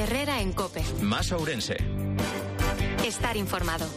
Herrera en COPE. Más Ourense. Estar informado.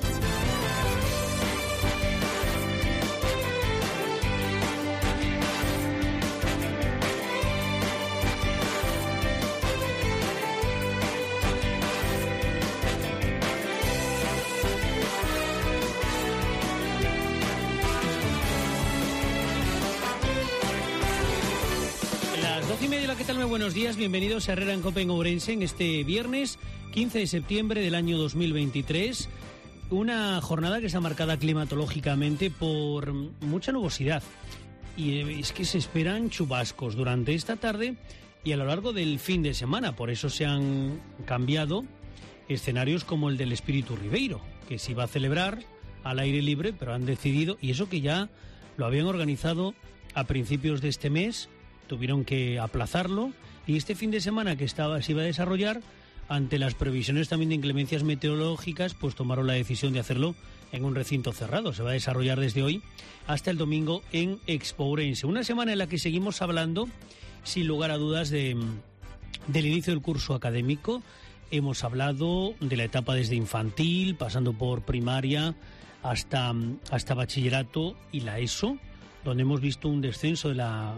¿Qué tal? Muy buenos días, bienvenidos a Herrera en COPE en Ourense en este viernes 15 de septiembre del año 2023. Una jornada que está marcada climatológicamente por mucha nubosidad. Y es que se esperan chubascos durante esta tarde y a lo largo del fin de semana. Por eso se han cambiado escenarios como el del Espíritu Ribeiro, que se iba a celebrar al aire libre, pero han decidido, y eso que ya lo habían organizado a principios de este mes, tuvieron que aplazarlo, y este fin de semana que se iba a desarrollar, ante las previsiones también de inclemencias meteorológicas, pues tomaron la decisión de hacerlo en un recinto cerrado. Se va a desarrollar desde hoy hasta el domingo en Expo Ourense. Una semana en la que seguimos hablando, sin lugar a dudas, del inicio del curso académico. Hemos hablado de la etapa desde infantil, pasando por primaria, hasta bachillerato y la ESO, donde hemos visto un descenso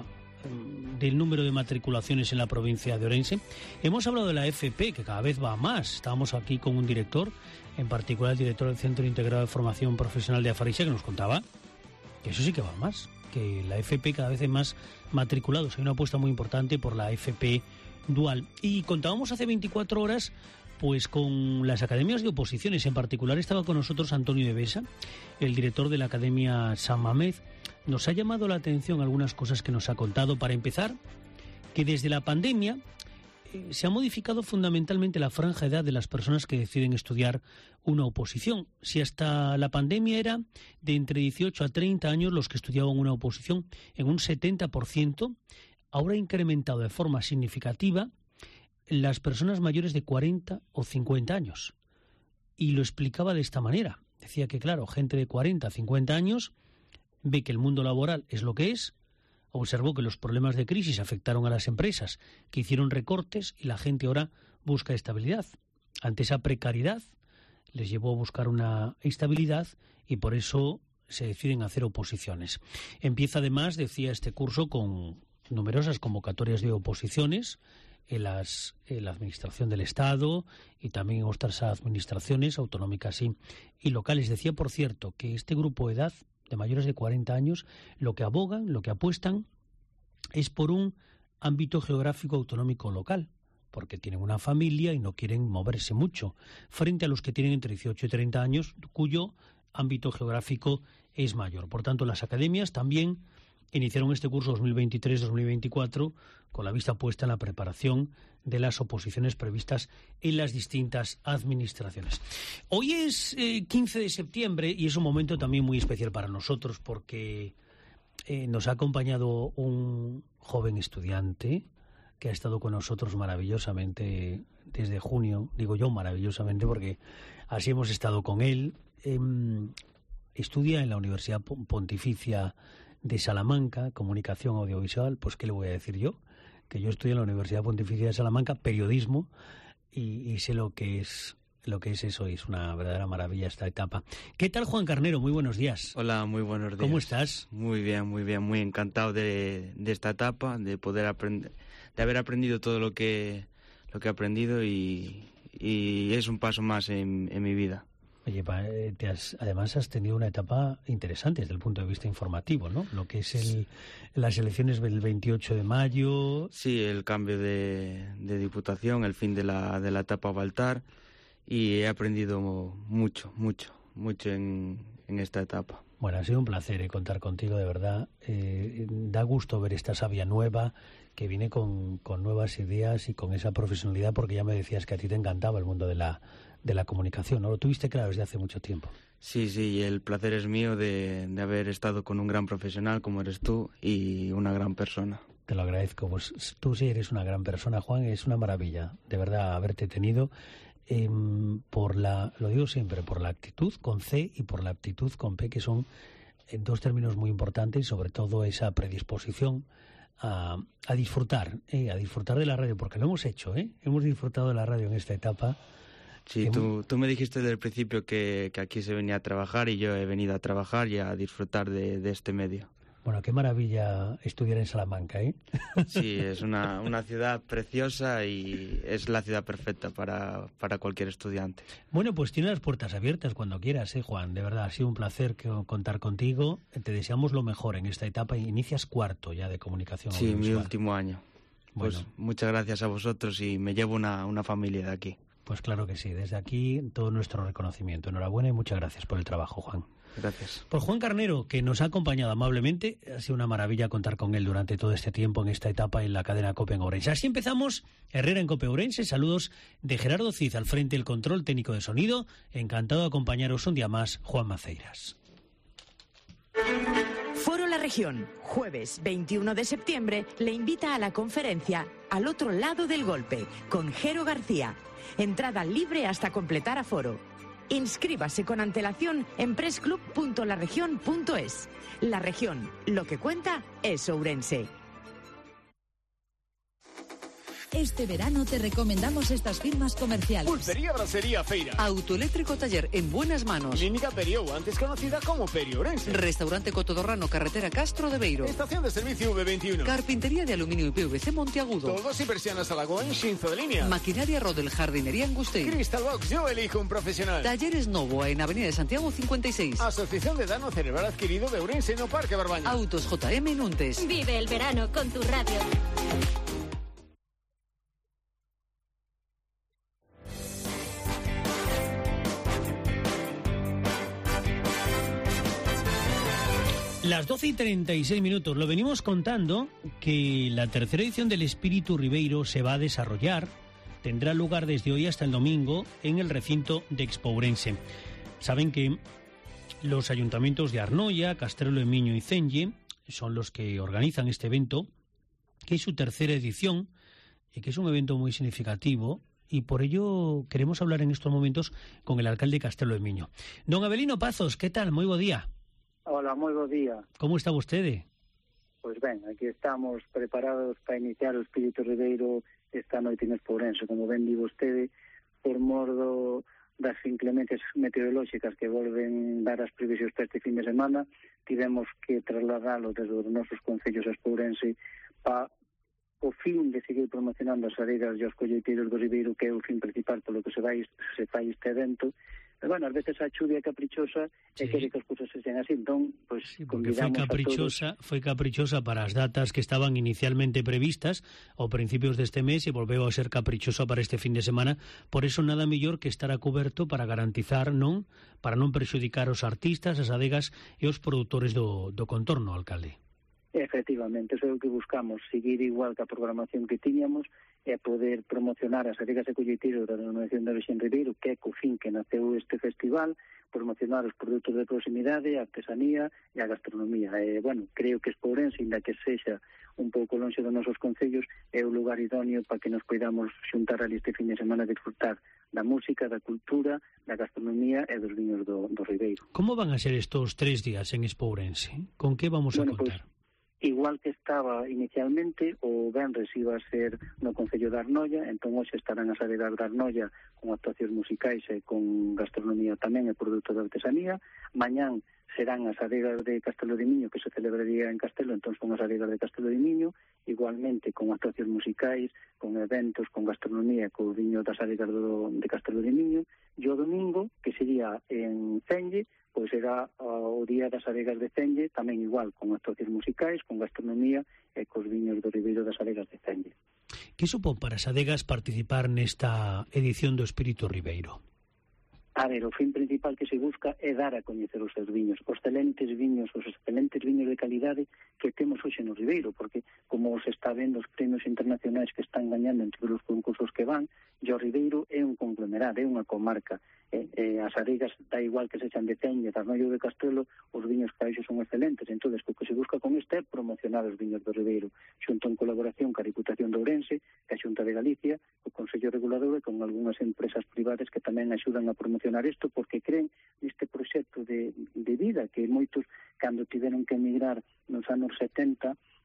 del número de matriculaciones en la provincia de Ourense. Hemos hablado de la FP, que cada vez va más. Estábamos aquí con un director, en particular el director del Centro Integrado de Formación Profesional de Afarixa, que nos contaba que eso sí que va más, que la FP cada vez hay más matriculados. Hay una apuesta muy importante por la FP dual. Y contábamos hace 24 horas pues con las academias de oposiciones. En particular estaba con nosotros Antonio de Besa, el director de la Academia San Mamés. Nos ha llamado la atención algunas cosas que nos ha contado. Para empezar, que desde la pandemia se ha modificado fundamentalmente la franja de edad de las personas que deciden estudiar una oposición. Si hasta la pandemia era de entre 18 a 30 años los que estudiaban una oposición, en un 70%, ahora ha incrementado de forma significativa las personas mayores de 40 o 50 años. Y lo explicaba de esta manera. Decía que, claro, gente de 40 a 50 años ve que el mundo laboral es lo que es, observó que los problemas de crisis afectaron a las empresas, que hicieron recortes, y la gente ahora busca estabilidad. Ante esa precariedad les llevó a buscar una estabilidad y por eso se deciden hacer oposiciones. Empieza además, decía, este curso con numerosas convocatorias de oposiciones en la administración del Estado y también en otras administraciones autonómicas y locales. Decía, por cierto, que este grupo de edad de mayores de 40 años, lo que abogan, lo que apuestan, es por un ámbito geográfico autonómico local, porque tienen una familia y no quieren moverse mucho, frente a los que tienen entre 18 y 30 años, cuyo ámbito geográfico es mayor. Por tanto, las academias también iniciaron este curso 2023-2024 con la vista puesta en la preparación de las oposiciones previstas en las distintas administraciones. Hoy es 15 de septiembre y es un momento también muy especial para nosotros porque nos ha acompañado un joven estudiante que ha estado con nosotros maravillosamente desde junio. Digo yo maravillosamente porque así hemos estado con él. Estudia en la Universidad Pontificia de Salamanca, comunicación audiovisual. Pues qué le voy a decir yo, que yo estudio en la Universidad Pontificia de Salamanca periodismo y sé lo que es eso, y es una verdadera maravilla esta etapa. ¿Qué tal, Juan Carnero? Muy buenos días. Hola, muy buenos días. ¿Cómo estás? Muy bien, muy encantado de esta etapa, de poder aprender, de haber aprendido todo lo que he aprendido y es un paso más en mi vida. Oye, además has tenido una etapa interesante desde el punto de vista informativo, ¿no? Lo que es las elecciones del 28 de mayo. Sí, el cambio de diputación, el fin de la etapa Baltar, y he aprendido mucho en esta etapa. Bueno, ha sido un placer contar contigo, de verdad. Da gusto ver esta savia nueva que viene con nuevas ideas y con esa profesionalidad, porque ya me decías que a ti te encantaba el mundo de la comunicación, ¿no? Lo tuviste claro desde hace mucho tiempo. Sí, el placer es mío de haber estado con un gran profesional como eres tú y una gran persona. Te lo agradezco. Pues tú sí eres una gran persona, Juan. Es una maravilla, de verdad, haberte tenido. Lo digo siempre, por la actitud con C y por la aptitud con P, que son dos términos muy importantes, y sobre todo esa predisposición a disfrutar de la radio, porque lo hemos hecho, hemos disfrutado de la radio en esta etapa. Sí, tú me dijiste desde el principio que aquí se venía a trabajar y yo he venido a trabajar y a disfrutar de este medio. Bueno, qué maravilla estudiar en Salamanca, ¿eh? Sí, es una ciudad preciosa y es la ciudad perfecta para cualquier estudiante. Bueno, pues tiene las puertas abiertas cuando quieras, Juan. De verdad, ha sido un placer contar contigo. Te deseamos lo mejor en esta etapa. Inicias cuarto ya de comunicación audiovisual. Sí, mi último año. Bueno. Pues muchas gracias a vosotros y me llevo una familia de aquí. Pues claro que sí. Desde aquí todo nuestro reconocimiento. Enhorabuena y muchas gracias por el trabajo, Juan. Gracias. Por Juan Carnero, que nos ha acompañado amablemente. Ha sido una maravilla contar con él durante todo este tiempo en esta etapa en la cadena COPE en Ourense. Así empezamos Herrera en COPE Ourense. Saludos de Gerardo Cid al frente del control técnico de sonido. Encantado de acompañaros un día más, Juan Maceiras. Foro La Región, jueves 21 de septiembre, le invita a la conferencia Al otro lado del golpe, con Jero García. Entrada libre hasta completar aforo. Inscríbase con antelación en pressclub.laregion.es. La Región, lo que cuenta es Ourense. Este verano te recomendamos estas firmas comerciales. Pulpería Brasería Feira. Autoeléctrico Taller en buenas manos. Clínica Periou, antes conocida como Periourense. Restaurante Cotodorrano, carretera Castro de Beiro. Estación de servicio V21. Carpintería de aluminio y PVC Monteagudo. Todos y persianas Alagón, Xinzo de línea. Maquinaria Rodel, jardinería Angustey. Crystal Box, yo elijo un profesional. Talleres Novo, en Avenida de Santiago 56. Asociación de Dano Cerebral Adquirido de Ourense no Parque Barbaña. Autos JM Nuntes. Vive el verano con tu radio. Las 12:36. Lo venimos contando que la tercera edición del Espíritu Ribeiro se va a desarrollar. Tendrá lugar desde hoy hasta el domingo en el recinto de Expo Ourense. Saben que los ayuntamientos de Arnoia, Castrelo de Miño y Cenge son los que organizan este evento, que es su tercera edición y que es un evento muy significativo. Y por ello queremos hablar en estos momentos con el alcalde de Castrelo de Miño. Don Avelino Pazos, ¿qué tal? Muy buen día. Hola, moi bo día. Como está vostede? Pois ben, aquí estamos preparados para iniciar o Espíritu Ribeiro esta noite en Expo Ourense, como ben di vostede, por mor das inclementes meteorolóxicas que volven dar as previsións para este fin de semana, tivemos que trasladalo desde os nosos concellos a Expo Ourense para o fin de seguir promocionando as aregas e os colleiteiros do Ribeiro, que é o fin principal polo que se fai este evento. Pero, bueno, ás veces a chuvia caprichosa e quere que as cousas se sean así, entón, pues, sí, porque convidamos foi caprichosa para as datas que estaban inicialmente previstas ao principios deste mes e volveu a ser caprichosa para este fin de semana. Por eso nada mellor que estar a coberto para garantizar, para non prexudicar os artistas, as adegas e os produtores do contorno, alcalde. Efectivamente, eso é o que buscamos, seguir igual que a programación que tiñamos e poder promocionar as adegas e colleiteiros da denominación de orixe Ribeiro, que é co fin que naceu este festival, promocionar os produtos de proximidade, a artesanía e a gastronomía. Bueno, creo que Expo Ourense, inda que sexa un pouco lonxe dos nosos concellos, é o lugar idóneo para que nos podamos xuntar ali este fin de semana a disfrutar da música, da cultura, da gastronomía e dos viños do Ribeiro. Como van a ser estos 3 días en Expo Ourense? Con que vamos a contar? Igual que estaba inicialmente, o venres iba a ser no Concello de Arnoia, entón hoxe estarán as adegas de Arnoia con actuacións musicais e con gastronomía tamén e produto de artesanía. Mañán serán as adegas de Castelo de Miño, que se celebraría en Castelo, entón son as adegas de Castelo de Miño, igualmente con actuacións musicais, con eventos, con gastronomía, co viño das adegas de Castelo de Miño. E o domingo, que sería en Cenge, pois será o día das adegas de Cenge, tamén igual, con actuacións musicais, con gastronomía e cos viños do Ribeiro das adegas de Cenge. Que supón para as adegas participar nesta edición do Espíritu Ribeiro? A ver, o fin principal que se busca é dar a coñecer os seus viños, os excelentes viños de calidade que temos hoxe no Ribeiro, porque como se está vendo os premios internacionais que están gañando en todos os concursos que van, e o Ribeiro é un conglomerado, é unha comarca. As adegas, da igual que se echan de Cenge, de Arnoio de Castelo, os viños que hoxe son excelentes. Entón, o que se busca con este é promocionar os viños do Ribeiro, xunto en colaboración ca Diputación de Ourense, ca Xunta de Galicia, o Consello Regulador e con algunhas empresas privadas que tamén axudan a promocionar isto, porque creen neste proxecto de vida que moitos, cando tiveron que emigrar nos anos 70,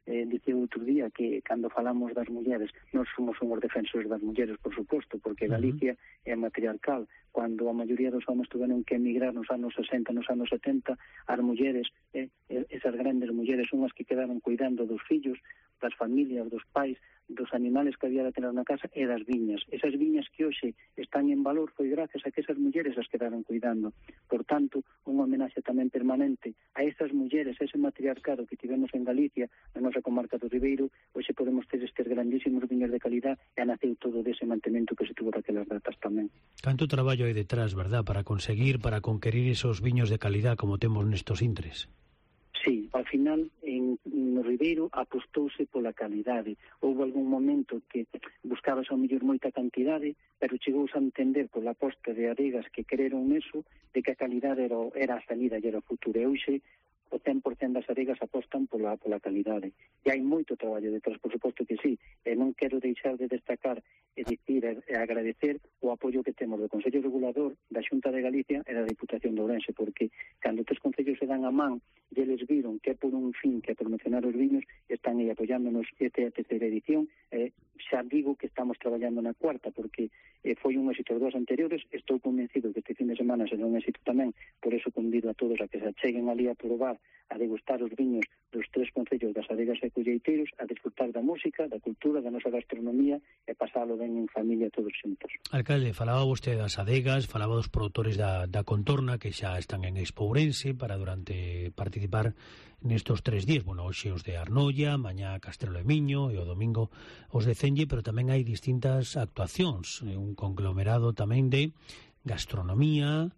dicía outro día que cando falamos das mulleres, nós somos unhos defensores das mulleres, por suposto, porque Galicia é matriarcal. Cando a maioría dos homens tuveron que emigrar nos anos 60, nos anos 70, as mulleres, esas grandes mulleres, son as que quedaron cuidando dos fillos, das familias, dos pais, dos animales que había de tener na casa e das viñas. Esas viñas que hoxe están en valor foi gracias a que esas mulleres as quedaron cuidando. Por tanto, unha homenaxe tamén permanente a esas mulleres, a ese matriarcado que tivemos en Galicia, na nosa comarca do Ribeiro. Hoxe podemos ter estes grandísimos viños de calidad e naceu todo dese mantemento que se tuvo daquelas datas tamén. Canto traballo hai detrás, verdad, para conseguir, para conquerir esos viños de calidad como temos nestos intres? Sí, ao final no Ribeiro apostouse pola calidade. Houve algún momento que buscabas ao mellor moita cantidade, pero chegouse a entender pola aposta de adegas que creeron neso de que a calidade era a salida e era o futuro. E hoxe o 100% das adegas apostan pola calidade. E hai moito traballo detrás, por suposto que sí. E non quero deixar de destacar e dicir e agradecer o apoio que temos do Consello Regulador, da Xunta de Galicia e da Diputación de Ourense, porque cando tres concellos se dan a man e eles viron que é por un fin, que é promocionar os viños, están aí apoiándonos. Esta é a terceira edición. Xa digo que estamos traballando na cuarta, porque foi un éxito os dos anteriores. Estou convencido que este fin de semana será un éxito tamén, por eso convido a todos a que se acheguen ali a probar, a degustar os viños dos tres concellos das adegas e colleiteiros, a disfrutar da música, da cultura, da nosa gastronomía e pasalo ben en familia todos xuntos. Alcalde, falaba vostede das adegas, falaba dos produtores da contorna que xa están en Expo Ourense para participar nestos 3 días. Bueno, hoxe os de Arnoia, mañá Castrelo de Miño e o domingo os de Cenlle, pero tamén hai distintas actuacións, un conglomerado tamén de gastronomía,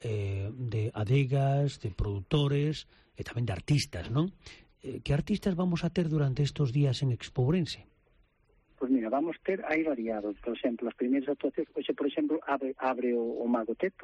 de adegas, de produtores e tamén de artistas, non? Que artistas vamos a ter durante estes días en Expo Ourense? Pois mira, vamos ter, hai variados. Por exemplo, as primeiras actuacións, hoxe, por exemplo, abre o Mago Teto.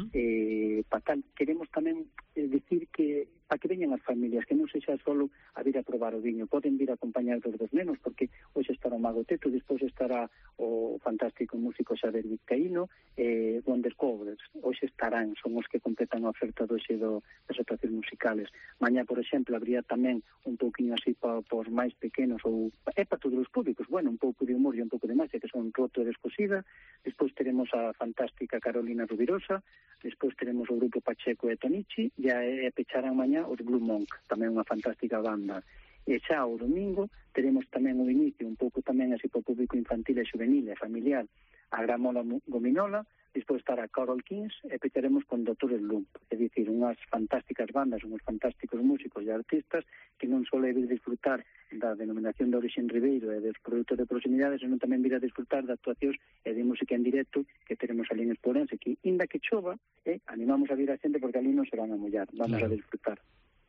Queremos tamén dicir que para que veñan as familias, que non sexa solo a vir a probar o viño, poden vir a acompañar dos nenos, porque hoxe estará o Mago Teto, despois estará o fantástico músico Xavier Vizcaíno, Wonder Covers, hoxe estarán, son os que completan a oferta doxe das actuacións musicales. Mañá, por exemplo, habría tamén un pouquinho así para os máis pequenos, ou para todos os públicos, bueno, un pouco de humor e un pouco de máxia, que son Roto e Descosida. Despois teremos a fantástica Carolina Rubirosa, despois teremos o grupo Pacheco e Tonichi, e pecharán mañá os Blue Monk, tamén unha fantástica banda. E xa o domingo teremos tamén o inicio, un pouco tamén así para o público infantil e juvenil e familiar, a Gramola Gominola. Despois estará Carol Kings e pecharemos con Dr. Slump, é dicir, unhas fantásticas bandas, unhos fantásticos músicos e artistas que non só vir disfrutar da denominación de origen Ribeiro e dos produtos de proximidade, senón tamén vir a disfrutar de actuacións e de música en directo que teremos ali en Expo Ourense, que inda que chova, animamos a vir a xente porque ali non se van a mollar, vamos a disfrutar.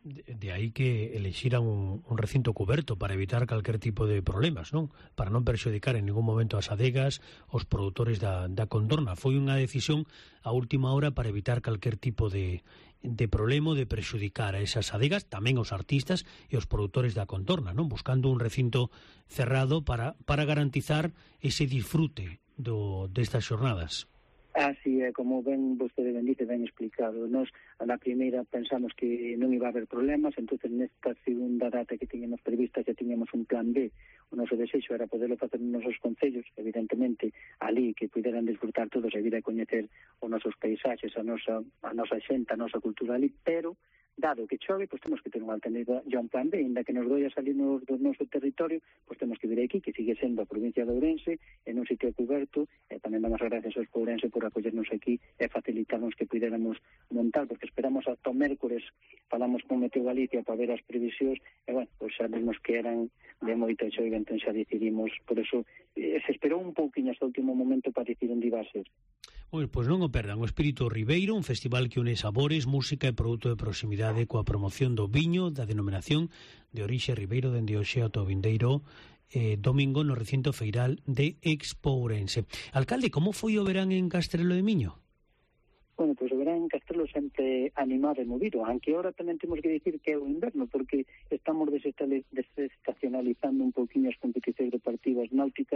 De aí que elixiran un recinto cuberto para evitar calquer tipo de problemas, non? Para non perxudicar en ningún momento as adegas, os produtores da contorna. Foi unha decisión a última hora para evitar calquer tipo de problema, de perxudicar a esas adegas, tamén os artistas e os produtores da contorna, non? Buscando un recinto cerrado para garantizar ese disfrute destas xornadas. Así é, como ben vostede ben dice, ben explicado. Nos, na primeira, pensamos que non iba a haber problemas, entonces nesta segunda data que tiñamos prevista xa tiñamos un plan B. O noso desexo era poderlo facer nos nosos concellos, evidentemente, ali que puderan disfrutar todos e vir a coñecer os nosos paisaxes, a nosa xente, a nosa cultura ali, pero dado que chove, pois temos que ter unha alternativa ya un plan B, ainda que nos doia salir do noso territorio, pois temos que vir aquí, que sigue sendo a provincia de Ourense, en un sitio cuberto, e tamén damos as gracias aos Ourense por acollernos aquí e facilitarnos que puderamos montar, porque esperamos hasta o mércores, falamos con Meteo Galicia para ver as previsións, e bueno, pois xa vimos que eran de moita chove, entón xa decidimos, por eso se esperou un pouquinho hasta o último momento para decidir onde iba a ser. Bueno, pois non o perdan, o Espírito Ribeiro, un festival que une sabores, música e produto de proximidade coa promoción do viño da denominación de orixe Ribeiro dende hoxe ata o vindeiro domingo no recinto feiral de Expo Ourense. Alcalde, como foi o verán en Castrelo de Miño? Bueno, pois o verán en Castrelo sempre animado e movido, aunque ahora tamén temos que dicir que é o inverno, porque estamos desestacionalizando un pouquinho as competicións deportivas náuticas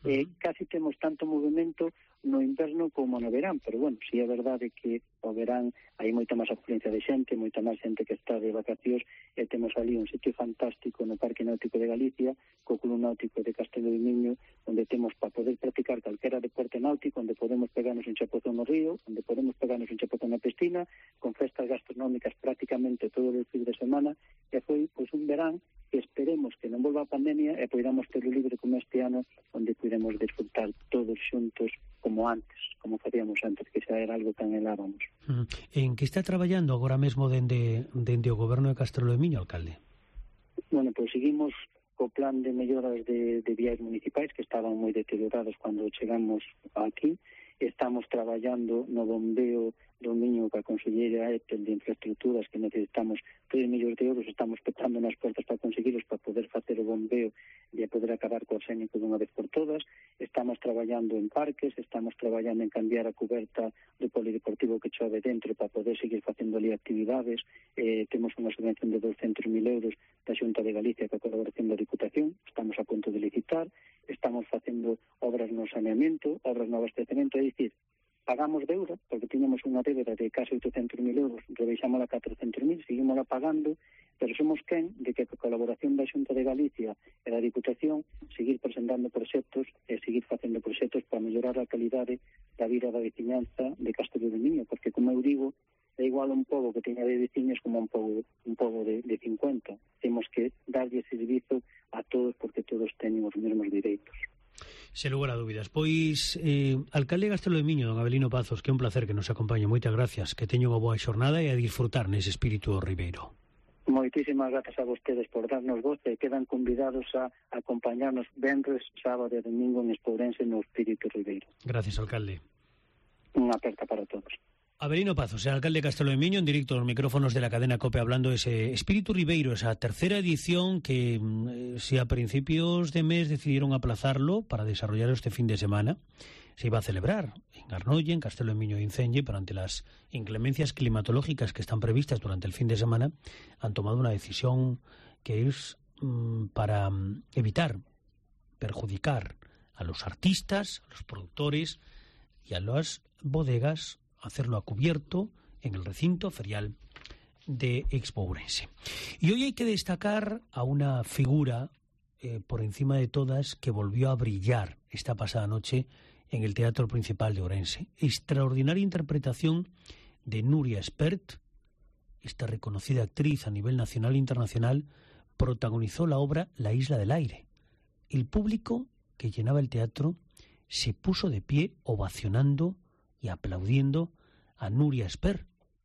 Casi temos tanto movimento no inverno como no verán, pero bueno, si é verdade que o verán hai moita máis afluencia de xente, moita máis xente que está de vacacións, e temos ali un sitio fantástico no Parque Náutico de Galicia, co Club Náutico de Castelo de Miño, onde temos para poder practicar calquera deporte náutico, onde podemos pegarnos un chapuzón no río, onde podemos pegarnos un chapuzón na piscina, con festas gastronómicas prácticamente todo o fin de semana, e foi pois un verán que esperemos que non volva a pandemia e poidamos ter o libre como este ano, onde podemos disfrutar todos xuntos como antes, como facíamos antes, que xa era algo que anhelábamos. En que está traballando agora mesmo dende o goberno de Castelo de Miño, alcalde? Bueno, pois seguimos co plan de melloras de vías municipais que estaban moi deteriorados cando chegamos aquí. Estamos traballando no bombeo do Miño ca conselleira Ethel de infraestructuras, que necesitamos 3 millóns de euros, estamos petando nas portas para conseguirlos, para poder facer o bombeo e poder acabar co arsénico dunha vez por todas. Estamos traballando en parques, estamos traballando en cambiar a cuberta do polideportivo que chove dentro para poder seguir facendo ali actividades. Temos unha subvención de 200.000 euros da Xunta de Galicia ca colaboración da Diputación, estamos a punto de licitar, estamos facendo obras no saneamento, obras no abastecemento, é dicir, pagamos deuda, porque tiñamos unha débeda de casi 800.000 euros, rebeixámola a 400.000, seguimosla pagando, pero somos quen de que a colaboración da Xunta de Galicia e da Diputación seguir presentando proxectos e seguir facendo proxectos para mellorar a calidade da vida da veciñanza de Castelo de Miño, porque, como eu digo, é igual un pobo que teña de veciños como un pobo de 50. Temos que darlle servizo a todos porque todos teñen os mesmos direitos. Sen lugar a dúbidas. Pois, alcalde de Castelo de Miño, don Avelino Pazos, que é un placer que nos acompañe. Moitas gracias, que teño unha boa xornada e a disfrutar nese espírito ribeiro. Moitísimas grazas a vostedes por darnos voz e quedan convidados a acompañarnos venres, sábado e domingo en Espourense no espírito ribeiro. Gracias, alcalde. Unha aperta para todos. Avelino Pazos, el alcalde de Castelo de Miño, en directo a los micrófonos de la cadena COPE, hablando de ese Espíritu Ribeiro, esa tercera edición que, si a principios de mes decidieron aplazarlo para desarrollar este fin de semana, se iba a celebrar en Arnolle, en Castelo de Miño e Incenlle, pero ante las inclemencias climatológicas que están previstas durante el fin de semana, han tomado una decisión que es para evitar perjudicar a los artistas, a los productores y a las bodegas, hacerlo a cubierto en el recinto ferial de Expo Ourense. Y hoy hay que destacar a una figura por encima de todas que volvió a brillar esta pasada noche en el Teatro Principal de Ourense. Extraordinaria interpretación de Núria Espert, esta reconocida actriz a nivel nacional e internacional, protagonizó la obra La Isla del Aire. El público que llenaba el teatro se puso de pie ovacionando y aplaudiendo a Núria Espert.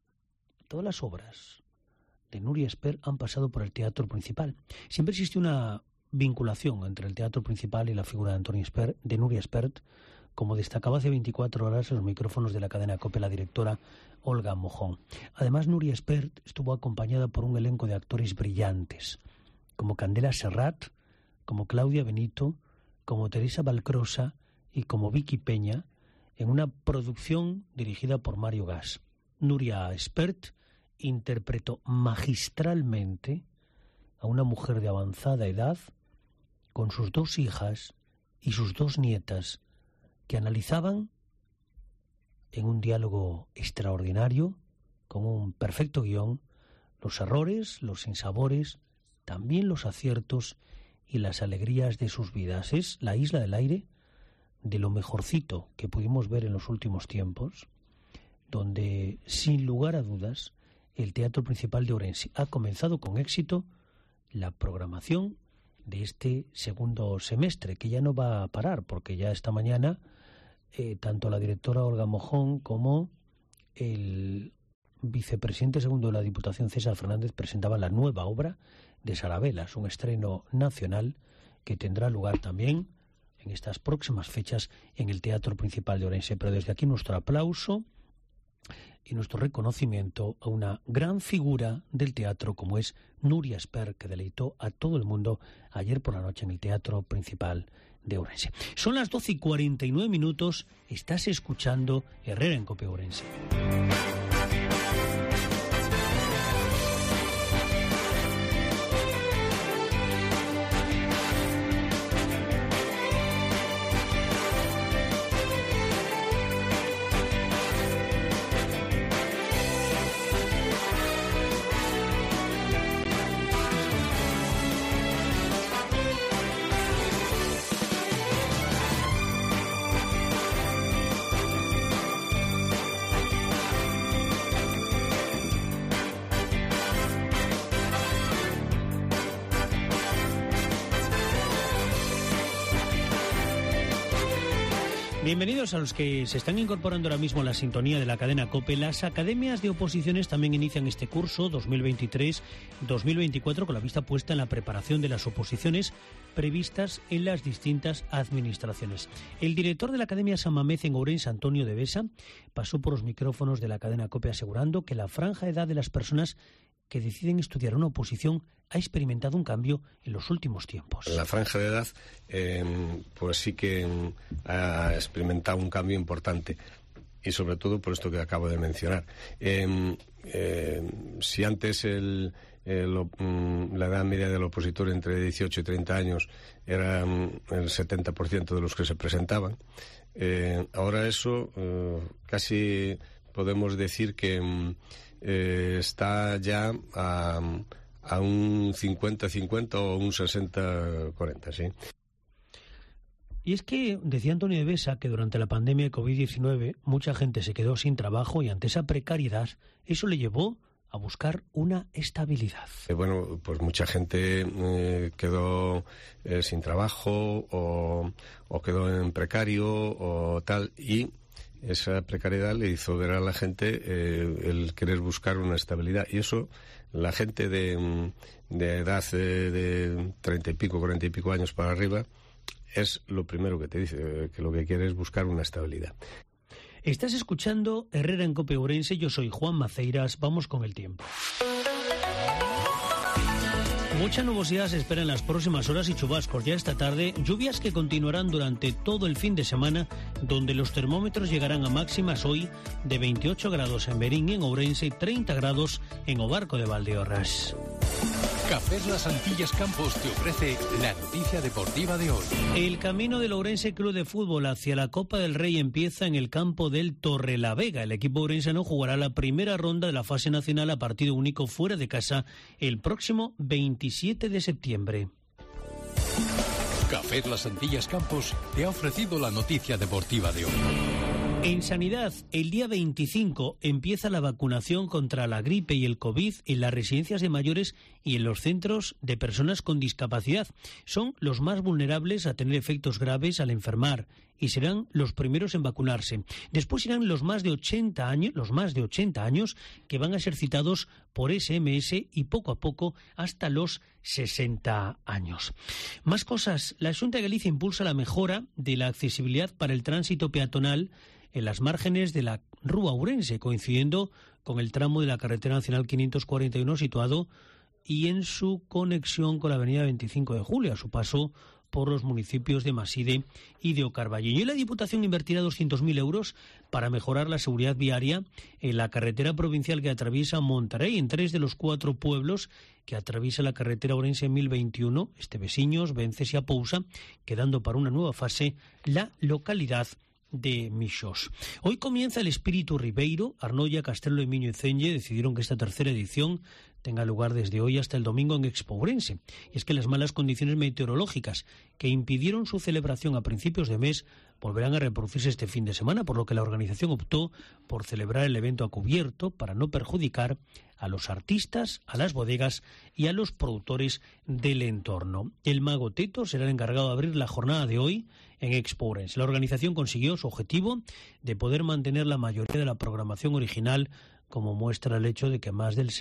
Todas las obras de Núria Espert han pasado por el Teatro Principal. Siempre existe una vinculación entre el Teatro Principal y la figura de Núria Espert, como destacaba hace 24 horas en los micrófonos de la cadena COPE la directora Olga Mojón. Además, Núria Espert estuvo acompañada por un elenco de actores brillantes, como Candela Serrat, como Claudia Benito, como Teresa Valcrosa y como Vicky Peña, en una producción dirigida por Mario Gas. Núria Espert interpretó magistralmente a una mujer de avanzada edad con sus 2 hijas y sus 2 nietas, que analizaban en un diálogo extraordinario, con un perfecto guión, los errores, los sinsabores, también los aciertos y las alegrías de sus vidas. Es La Isla del Aire, de lo mejorcito que pudimos ver en los últimos tiempos, donde, sin lugar a dudas, el Teatro Principal de Ourense ha comenzado con éxito la programación de este segundo semestre, que ya no va a parar, porque ya esta mañana tanto la directora Olga Mojón como el vicepresidente segundo de la Diputación, César Fernández, presentaban la nueva obra de Sarabelas, un estreno nacional que tendrá lugar también en estas próximas fechas en el Teatro Principal de Ourense. Pero desde aquí nuestro aplauso y nuestro reconocimiento a una gran figura del teatro como es Núria Espert, que deleitó a todo el mundo ayer por la noche en el Teatro Principal de Ourense. Son las 12:49, estás escuchando Herrera en COPE Ourense. Bienvenidos a los que se están incorporando ahora mismo a la sintonía de la cadena COPE. Las academias de oposiciones también inician este curso 2023-2024 con la vista puesta en la preparación de las oposiciones previstas en las distintas administraciones. El director de la Academia San Mamés en Ourense, Antonio de Besa, pasó por los micrófonos de la cadena COPE asegurando que la franja de edad de las personas que deciden estudiar una oposición ha experimentado un cambio en los últimos tiempos. La franja de edad pues sí que ha experimentado un cambio importante, y sobre todo por esto que acabo de mencionar. Si antes la edad media del opositor entre 18 y 30 años era el 70% de los que se presentaban, ahora eso casi podemos decir que está ya a un 50-50 o un 60-40, sí. Y es que decía Antonio de Besa que durante la pandemia de COVID-19 mucha gente se quedó sin trabajo y ante esa precariedad eso le llevó a buscar una estabilidad. Bueno, pues mucha gente quedó sin trabajo o quedó en precario o tal, y esa precariedad le hizo ver a la gente el querer buscar una estabilidad, y eso la gente de edad de 30 y pico, 40 y pico años para arriba es lo primero que te dice, que lo que quiere es buscar una estabilidad. Estás escuchando Herrera en COPE Ourense, yo soy Juan Maceiras, vamos con el tiempo. Mucha nubosidad se espera en las próximas horas y chubascos ya esta tarde, lluvias que continuarán durante todo el fin de semana, donde los termómetros llegarán a máximas hoy de 28 grados en Berín, en Ourense, y 30 grados en Obarco de Valdeorras. Cafés Las Antillas Campos te ofrece la noticia deportiva de hoy. El camino del Ourense Club de Fútbol hacia la Copa del Rey empieza en el campo del Torrelavega. El equipo ourensano jugará la primera ronda de la fase nacional a partido único fuera de casa el próximo 27 de septiembre. Cafés Las Antillas Campos te ha ofrecido la noticia deportiva de hoy. En sanidad, el día 25 empieza la vacunación contra la gripe y el COVID en las residencias de mayores y en los centros de personas con discapacidad. Son los más vulnerables a tener efectos graves al enfermar y serán los primeros en vacunarse. Después irán los más de 80 años que van a ser citados por SMS, y poco a poco hasta los 60 años. Más cosas. La Xunta de Galicia impulsa la mejora de la accesibilidad para el tránsito peatonal en las márgenes de la Rúa Ourense, coincidiendo con el tramo de la carretera nacional 541 situado y en su conexión con la avenida 25 de Julio, a su paso por los municipios de Maside y de Ocarballiño. Y la Diputación invertirá 200.000 euros para mejorar la seguridad viaria en la carretera provincial que atraviesa Monterrey, en 3 de los 4 pueblos que atraviesa la carretera Ourense 1021, Estevesiños, Vences y Apousa, quedando para una nueva fase la localidad de Mixos. Hoy comienza el Espíritu Ribeiro. Arnoia, Castelo de Miño y Celle decidieron que esta tercera edición tenga lugar desde hoy hasta el domingo en Expo Ourense. Y es que las malas condiciones meteorológicas que impidieron su celebración a principios de mes volverán a reproducirse este fin de semana, por lo que la organización optó por celebrar el evento a cubierto para no perjudicar a los artistas, a las bodegas y a los productores del entorno. El Mago Teto será el encargado de abrir la jornada de hoy en Expo Ourense. La organización consiguió su objetivo de poder mantener la mayoría de la programación original, como muestra el hecho de que más del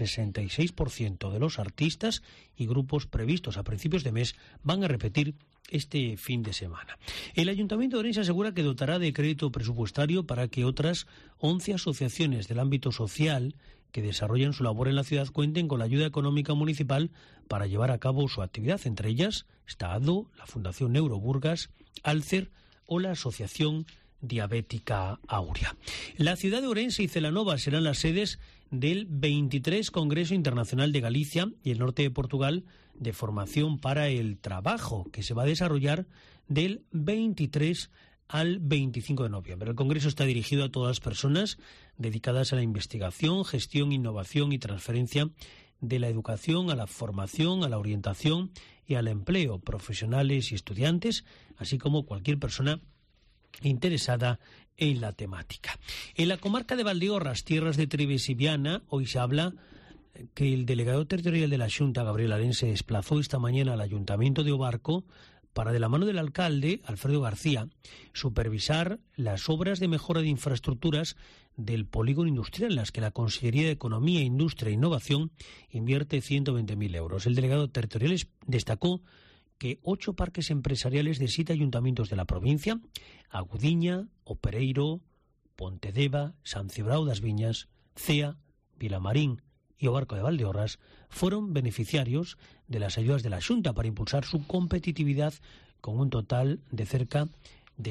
66% de los artistas y grupos previstos a principios de mes van a repetir este fin de semana. El Ayuntamiento de Ourense asegura que dotará de crédito presupuestario para que otras 11 asociaciones del ámbito social que desarrollan su labor en la ciudad cuenten con la ayuda económica municipal para llevar a cabo su actividad. Entre ellas está ADO, la Fundación Neuroburgas, Alcer o la Asociación Diabética Aurea. La ciudad de Ourense y Celanova serán las sedes del 23 Congreso Internacional de Galicia y el norte de Portugal de Formación para el Trabajo, que se va a desarrollar del 23 al 25 de noviembre. El Congreso está dirigido a todas las personas dedicadas a la investigación, gestión, innovación y transferencia de la educación, a la formación, a la orientación y al empleo, profesionales y estudiantes, así como cualquier persona interesada en la temática. En la comarca de Valdeorras, tierras de Trives y Viana, hoy se habla que el delegado territorial de la Xunta, Gabriel Arén, se desplazó esta mañana al Ayuntamiento de Obarco para, de la mano del alcalde, Alfredo García, supervisar las obras de mejora de infraestructuras del polígono industrial, en las que la Consellería de Economía, Industria e Innovación invierte 120.000 euros. El delegado territorial destacó que 8 parques empresariales de 7 ayuntamientos de la provincia, Agudiña, O Pereiro, Pontedeva, San Cibrao das Viñas, Cea, Vilamarín y o Barco de Valdeorras, fueron beneficiarios de las ayudas de la Xunta para impulsar su competitividad, con un total de cerca de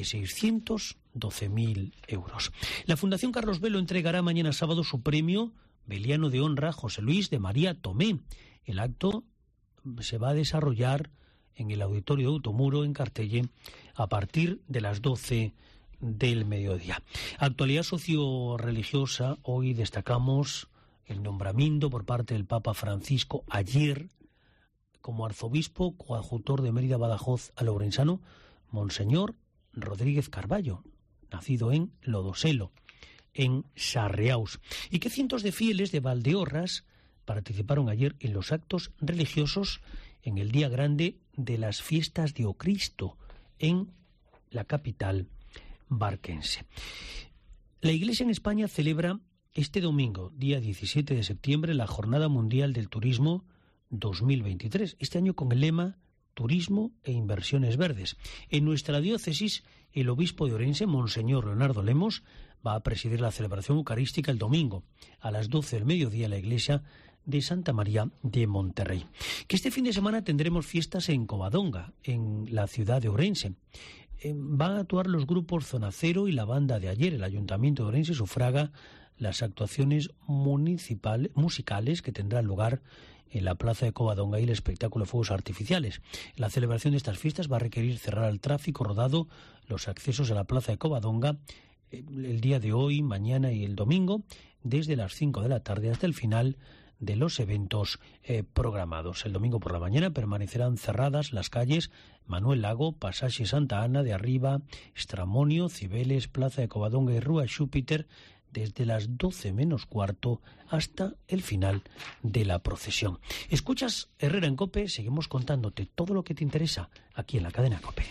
612.000 euros. La Fundación Carlos Velo entregará mañana sábado su premio Beliano de Honra José Luis de María Tomé. El acto se va a desarrollar en el Auditorio de Automuro, en Cartelle, a partir de las 12 del mediodía. Actualidad socio-religiosa. Hoy destacamos el nombramiento por parte del Papa Francisco ayer como arzobispo coadjutor de Mérida Badajoz al ourensano Monseñor Rodríguez Carballo, nacido en Lodoselo, en Sarriaus, y que cientos de fieles de Valdeorras participaron ayer en los actos religiosos en el día grande de las fiestas de O Cristo en la capital barquense. La Iglesia en España celebra este domingo, día 17 de septiembre, la Jornada Mundial del Turismo 2023, este año con el lema Turismo e Inversiones Verdes. En nuestra diócesis, el obispo de Orense, Monseñor Leonardo Lemos, va a presidir la celebración eucarística el domingo a las 12 del mediodía en la iglesia de Santa María de Monterrey. Que este fin de semana tendremos fiestas en Covadonga, en la ciudad de Orense. Van a actuar los grupos Zona Cero y la banda de ayer. El Ayuntamiento de Orense sufraga las actuaciones musicales que tendrán lugar en la plaza de Covadonga y el espectáculo de fuegos artificiales. La celebración de estas fiestas va a requerir cerrar al tráfico rodado los accesos a la plaza de Covadonga el día de hoy, mañana y el domingo, desde las 5 de la tarde hasta el final de los eventos programados. El domingo por la mañana permanecerán cerradas las calles Manuel Lago, Pasaxe Santa Ana de Arriba, Estramonio, Cibeles, Plaza de Covadonga y Rúa Xúpiter, desde las 12 menos cuarto hasta el final de la procesión. Escuchas Herrera en COPE, seguimos contándote todo lo que te interesa aquí en la cadena COPE.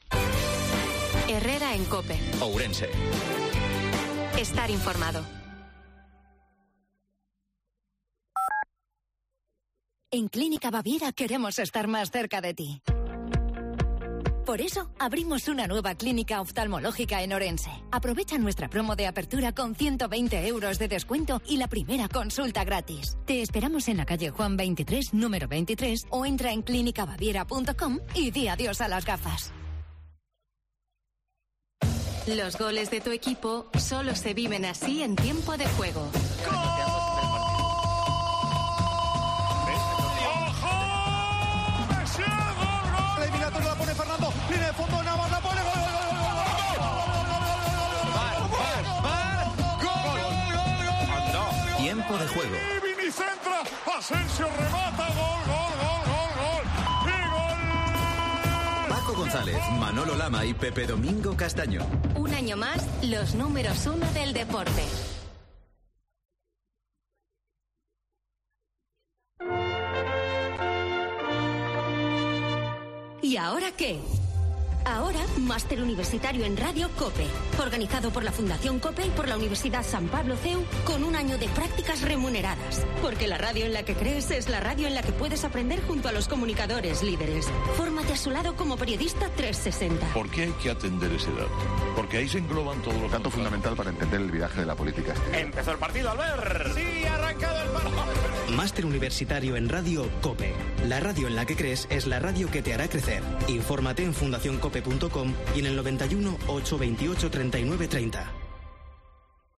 Herrera en COPE. Ourense. Estar informado. En Clínica Baviera queremos estar más cerca de ti. Por eso, abrimos una nueva clínica oftalmológica en Orense. Aprovecha nuestra promo de apertura con 120 euros de descuento y la primera consulta gratis. Te esperamos en la calle Juan 23, número 23, o entra en clinicabaviera.com y di adiós a las gafas. Los goles de tu equipo solo se viven así en tiempo de juego. Tiempo de juego. Vini centra, Asensio remata, gol. ¡Y gol! Paco González, Manolo Lama y Pepe Domingo Castaño. Un año más, los números 1 del deporte. ¿Y ahora qué? Ahora, Máster Universitario en Radio COPE, organizado por la Fundación COPE y por la Universidad San Pablo CEU, con un año de prácticas remuneradas. Porque la radio en la que crees es la radio en la que puedes aprender junto a los comunicadores líderes. Fórmate a su lado como periodista 360. ¿Por qué hay que atender ese dato? Porque ahí se engloban todos los... Dato fundamental para entender el viraje de la política. Empezó el partido, Albert. Sí, ha arrancado el balón. Máster Universitario en Radio COPE. La radio en la que crees es la radio que te hará crecer. Infórmate en fundacioncope.com y en el 91 828 39 30.